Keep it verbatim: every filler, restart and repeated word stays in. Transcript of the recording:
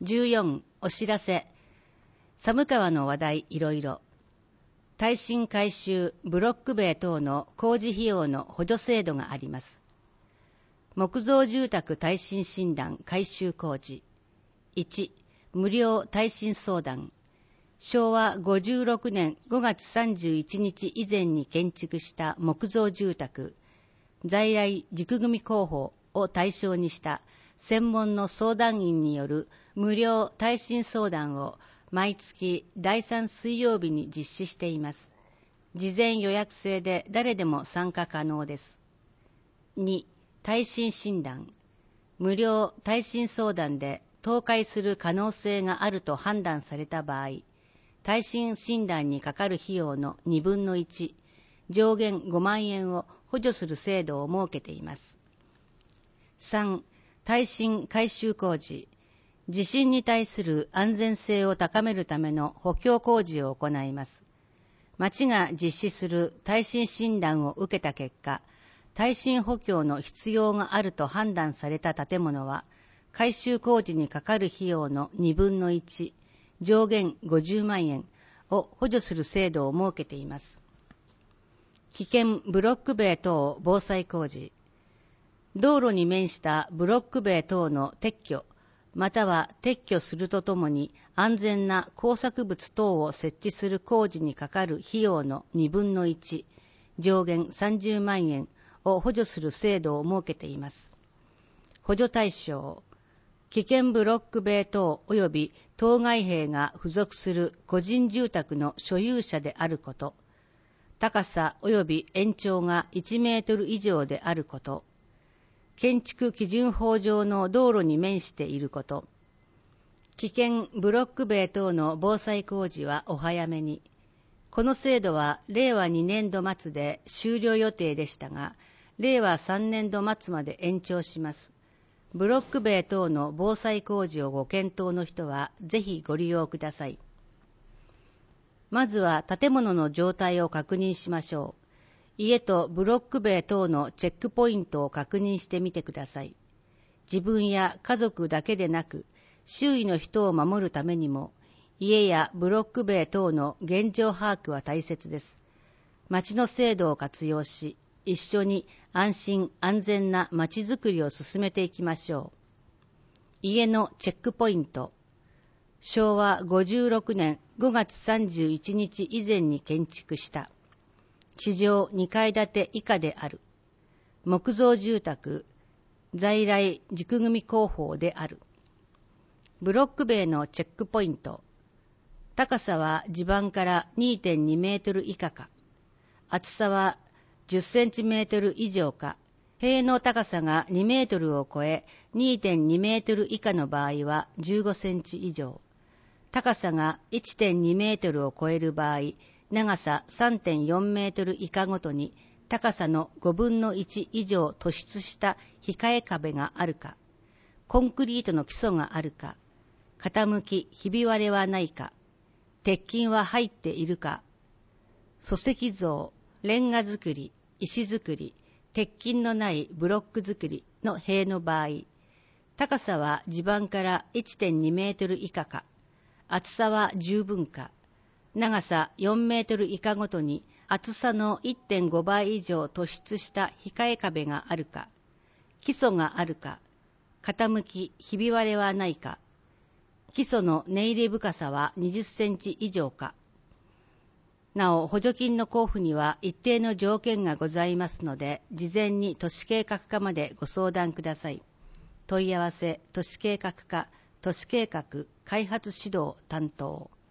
じゅうよん、お知らせ。寒川の話題いろいろ。耐震改修、ブロック塀等の工事費用の補助制度があります。木造住宅耐震診断改修工事。いち、無料耐震相談。しょうわごじゅうろくねんごがつさんじゅういちにち以前に建築した木造住宅、在来軸組工法を対象にした専門の相談員による無料耐震相談を毎月だいさん水曜日に実施しています。事前予約制で誰でも参加可能です。に、耐震診断。無料耐震相談で倒壊する可能性があると判断された場合、耐震診断にかかる費用のにぶんのいち、上限ごまんえんを補助する制度を設けています。さん、耐震改修工事。地震に対する安全性を高めるための補強工事を行います。町が実施する耐震診断を受けた結果、耐震補強の必要があると判断された建物は、改修工事にかかる費用のにぶんのいち、上限ごじゅうまんえんを補助する制度を設けています。危険ブロック塀等防災工事。道路に面したブロック塀等の撤去、または撤去するとともに安全な工作物等を設置する工事にかかる費用のにぶんのいち、上限さんじゅうまんえんを補助する制度を設けています。補助対象、危険ブロック塀等及び当該塀が付属する個人住宅の所有者であること、高さ及び延長がいちメートル以上であること、建築基準法上の道路に面していること、危険ブロック塀等の防災工事はお早めに。この制度はれいわにねんど末で終了予定でしたが、れいわさんねんど末まで延長します。ブロック塀等の防災工事をご検討の人はぜひご利用ください。まずは建物の状態を確認しましょう。家とブロック塀等のチェックポイントを確認してみてください。自分や家族だけでなく、周囲の人を守るためにも、家やブロック塀等の現状把握は大切です。町の制度を活用し、一緒に安心安全な町づくりを進めていきましょう。家のチェックポイント。しょうわごじゅうろくねんごがつさんじゅういちにち以前に建築した。地上にかい建て以下である。木造住宅、在来軸組工法である。ブロック塀のチェックポイント。高さは地盤から にてんにメートル以下か。厚さはじゅっセンチメートル以上か。塀の高さがにメートルを超え にてんにメートル以下の場合はじゅうごセンチ以上。高さが いってんにメートルを超える場合、長さ さんてんよんメートル以下ごとに高さのごぶんのいち以上突出した控え壁があるか、コンクリートの基礎があるか、傾き、ひび割れはないか、鉄筋は入っているか、礎石造、レンガ造り、石造り、鉄筋のないブロック造りの塀の場合、高さは地盤から いってんにメートル以下か、厚さは十分か、長さよんメートル以下ごとに厚さの いってんごばい以上突出した控え壁があるか、基礎があるか、傾き、ひび割れはないか、基礎の根入れ深さはにじゅっセンチ以上か。なお、補助金の交付には一定の条件がございますので、事前に都市計画課までご相談ください。問い合わせ、都市計画課、都市計画開発指導担当。